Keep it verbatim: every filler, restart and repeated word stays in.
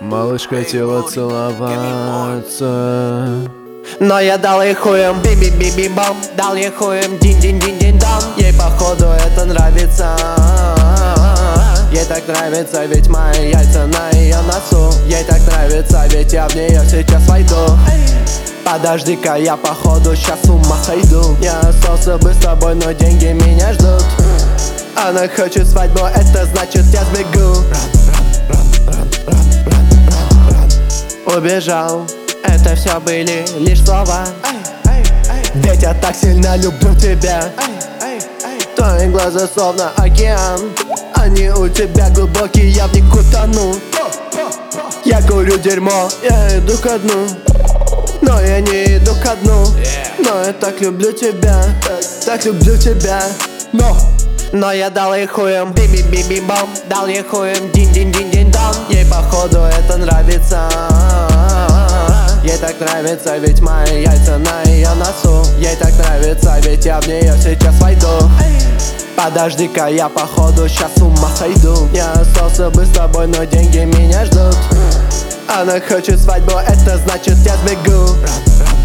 Малышка, тело целоваться. Но я дал ей хуем, би-би-би-би-бом. Дал ей хуем, дин-дин-дин-дин-дон. Ей походу это нравится. Ей так нравится, ведь мои яйца на ее носу. Ей так нравится, ведь я в нее сейчас войду. Подожди-ка, я походу сейчас с ума сойду. Я остался бы с тобой, но деньги меня ждут. Она хочет свадьбу, это значит я сбегу. Убежал, это все были лишь слова. Ведь я так сильно люблю тебя. Твои глаза словно океан. Они у тебя глубокие, я в них утону. Я курю дерьмо, я иду ко дну. Но я не иду ко дну. Но я так люблю тебя, так, так люблю тебя. Но Но я дал ей хуем, би-би-би-би-бом. Дал ей хуем, дин-дин-дин-дин-дон. Ей походу это нравится. Ей так нравится, ведь мои яйца на ее носу. Ей так нравится, ведь я в нее сейчас войду. Подожди-ка, я походу сейчас с ума сойду. Я остался бы с тобой, но деньги меня ждут. Она хочет свадьбу, это значит я сбегу.